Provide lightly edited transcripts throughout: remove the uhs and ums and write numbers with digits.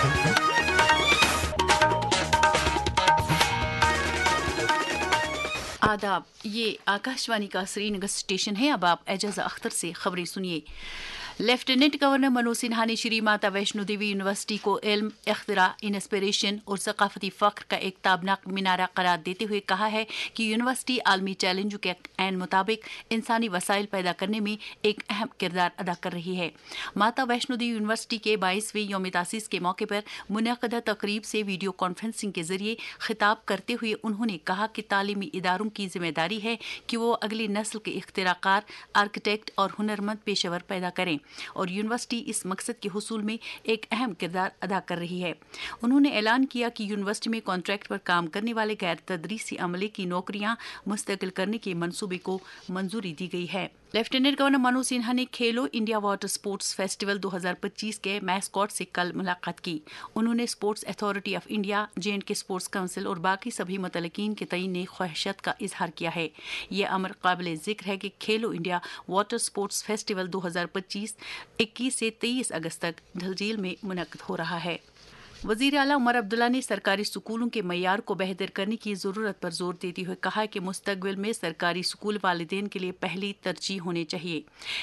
आदाब, ये आकाशवाणी का श्रीनगर स्टेशन है। अब आप एजाज़ा अख्तर से खबरें सुनिए। लेफ्टिनेंट गवर्नर मनोज सिन्हा ने श्री माता वैष्णो देवी यूनिवर्सिटी को इल्म, इख्तिरा, इंस्पिरेशन और सकाफती फ़ख्र का एक ताबनाक मीनारा करार देते हुए कहा है कि यूनिवर्सिटी आलमी चैलेंजों के ऐन मुताबिक इंसानी वसाइल पैदा करने में एक अहम किरदार अदा कर रही है। माता वैष्णो देवी यूनिवर्सिटी के 22वें यौम तासीस के मौके पर मुनक़दा तकरीब से वीडियो कॉन्फ्रेंसिंग के जरिए खिताब करते हुए उन्होंने कहा कि तालीमी इदारों की जिम्मेदारी है कि वो अगली नस्ल के इख्तिराकार, आर्किटेक्ट और हुनरमंद पेशेवर पैदा करें और यूनिवर्सिटी इस मकसद के हुसूल में एक अहम किरदार अदा कर रही है। उन्होंने ऐलान किया कि यूनिवर्सिटी में कॉन्ट्रैक्ट पर काम करने वाले गैर तदरीसी अमले की नौकरियां मुस्तकिल करने के मंसूबे को मंजूरी दी गई है। लेफ्टिनेंट गवर्नर मनोज सिन्हा ने खेलो इंडिया वाटर स्पोर्ट्स फेस्टिवल 2025 के मैस्कॉट से कल मुलाकात की। उन्होंने sports authority of India, J&K sports council और बाकी सभी मुतल्लिकीन के तय ने ख्वाहिशात का इजहार किया है। ये अमर काबिल जिक्र है कि खेलो इंडिया वाटर स्पोर्ट्स फेस्टिवल 2025 21 से 23 अगस्त तक ढलझील में मुनक्किद हो रहा है। वज़ीर आला उमर अब्दुल्ला ने सरकारी स्कूलों के मयार को बेहतर करने की ज़रूरत पर जोर देते हुए कहा कि मुस्तक़बिल में सरकारी स्कूल वालिदैन के लिए पहली तरजीह होने चाहिए।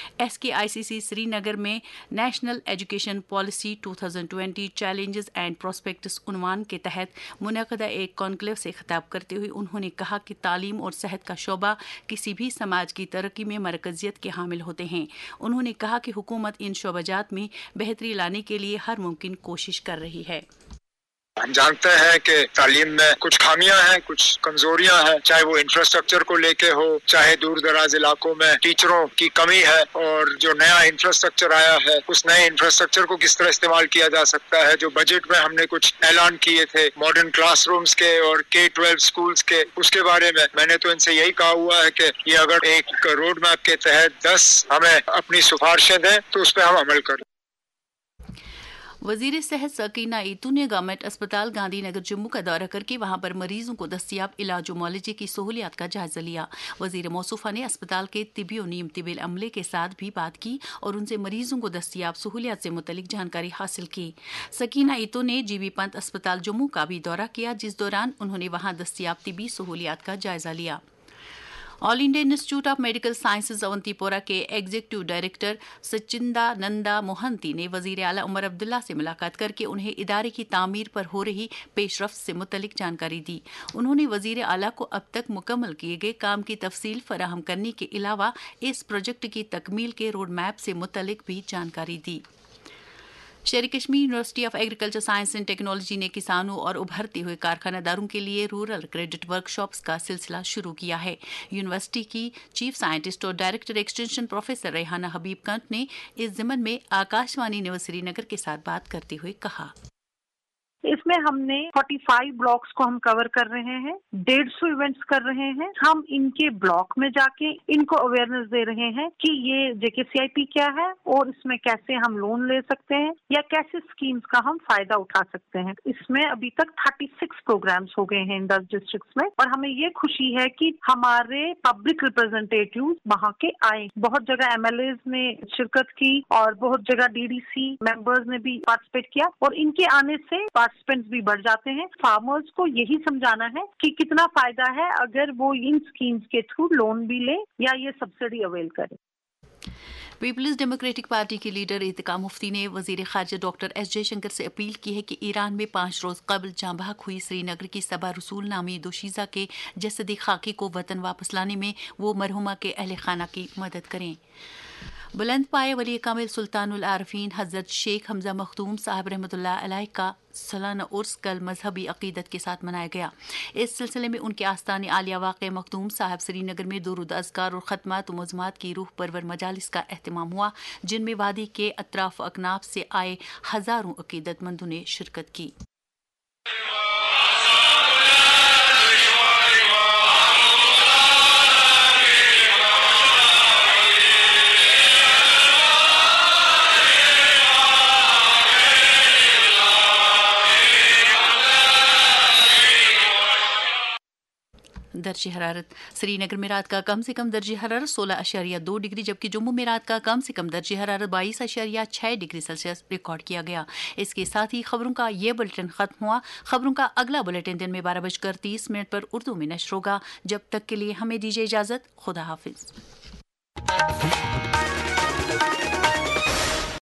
SKICC श्रीनगर में national education policy 2020 challenges and prospects उन्वान के तहत मुनक़दा एक कॉन्क्लेव से खिताब करते हुए उन्होंने कहा कि तालीम और सेहत का शोबा किसी भी समाज की तरक्की में मरकज़ियत के हामिल होते हैं। उन्होंने कहा कि हुकूमत इन शोबाजात में बेहतरी लाने के लिए हर मुमकिन कोशिश कर रही है। हम जानते हैं कि तालीम में कुछ खामियां हैं, कुछ कमजोरियां हैं, चाहे वो इंफ्रास्ट्रक्चर को लेके हो, चाहे दूर दराज इलाकों में टीचरों की कमी है और जो नया इंफ्रास्ट्रक्चर आया है उस नए इंफ्रास्ट्रक्चर को किस तरह इस्तेमाल किया जा सकता है। जो बजट में हमने कुछ ऐलान किए थे मॉडर्न क्लासरूम्स के और K-12 स्कूल्स के, उसके बारे में मैंने तो इनसे यही कहा हुआ है कि ये अगर एक रोड मैप के तहत 10 हमें अपनी सिफारिशें दें तो उस पर हम अमल करें। वज़ीर सेहत सकीना ईतू ने गवर्नमेंट अस्पताल गांधी नगर जम्मू का दौरा करके वहां पर मरीजों को दस्तियाब इलाज और मुआलजे की सहूलियात का जायजा लिया। वज़ीर मौसूफा ने अस्पताल के तिबी और नीम तिबिल अमले के साथ भी बात की और उनसे मरीजों को दस्तियाब सहूलियात से मुतलिक जानकारी हासिल की। सकीना ईतू ने GB पंत अस्पताल जम्मू का भी दौरा किया, जिस दौरान उन्होंने वहां दस्तियाब तिबी सहूलियात का जायजा लिया। All India institute of medical sciences Awantipora के एग्जीक्यूटिव डायरेक्टर सचिंदानंदा मोहंती ने वज़ीर आला उमर अब्दुल्ला से मुलाकात करके उन्हें इदारे की तामीर पर हो रही पेशरफ्त से मुतलिक जानकारी दी। उन्होंने वज़ीर आला को अब तक मुकम्मल किए गए काम की तफसील फराहम करने के अलावा इस प्रोजेक्ट की तकमील के रोड मैप से मुतलिक भी जानकारी दी। Sher Kashmir university of agriculture science and technology ने किसानों और उभरते हुए कारखानादारों के लिए रूरल क्रेडिट वर्कशॉप्स का सिलसिला शुरू किया है। यूनिवर्सिटी की चीफ साइंटिस्ट और director extension professor Rehana Habib Kanth ने इस ज़िमन में आकाशवाणी न्यूज़ श्रीनगर के साथ बात करते हुए कहा, इसमें हमने 45 ब्लॉक्स को हम कवर कर रहे हैं, 150 इवेंट्स कर रहे हैं। हम इनके ब्लॉक में जाके इनको अवेयरनेस दे रहे हैं कि ये JKCIP क्या है और इसमें कैसे हम लोन ले सकते हैं या कैसे स्कीम्स का हम फायदा उठा सकते हैं। इसमें अभी तक 36 प्रोग्राम्स हो गए हैं इन 10 डिस्ट्रिक्ट्स में और हमें ये खुशी है कि हमारे पब्लिक रिप्रेजेंटेटिव वहाँ के आए। बहुत जगह MLAs ने शिरकत की और बहुत जगह DDC मेंबर्स ने भी पार्टिसिपेट किया और इनके आने से पार्टिसिपेंट्स भी बढ़ जाते हैं। फार्मर्स को यही समझाना है कि कितना फायदा है अगर वो इन स्कीम्स के थ्रू लोन भी ले या ये सब्सिडी अवेल करे। पीपल्स डेमोक्रेटिक पार्टी के लीडर इतिका मुफ्ती ने वज़ीर ख़ारजा डॉक्टर S जयशंकर से अपील की है कि ईरान में 5 रोज़ कबल जाँ बहक हुई श्रीनगर की सबा रसूल नामी दोशीज़ा के जसदी खाकी को वतन वापस लाने में वो मरहुमा के अहले खाना की मदद करें। बुलंद पाए वली कामिल सुल्तानुल आरफीन हज़रत शेख हमजा मखदूम साहब रहमतुल्लाह अलैह का सालाना उर्स कल मजहबी अकीदत के साथ मनाया गया। इस सिलसिले में उनके आस्ताने आलिया वाक़े मखदूम साहब श्रीनगर में दुरूद अज़कार और ख़त्मात व मज़मात की रूह परवर मजालिस का एहतमाम हुआ, जिनमें वादी के अतराफ अकनाफ से आए हज़ारों अकीदतमंदों ने शिरकत की। درجہ حرارت سری نگر میں رات کا کم سے کم درجہ حرارت 16.2 ڈگری جبکہ جموں میں رات کا کم سے کم درجہ حرارت 22.6 ڈگری سیلسیس ریکارڈ کیا گیا. اس کے ساتھ ہی خبروں کا یہ بلٹن ختم ہوا. خبروں کا اگلا بلٹن دن میں 12:30 پر اردو میں نشر ہوگا. جب تک کے لیے ہمیں دیجیے اجازت. خدا حافظ.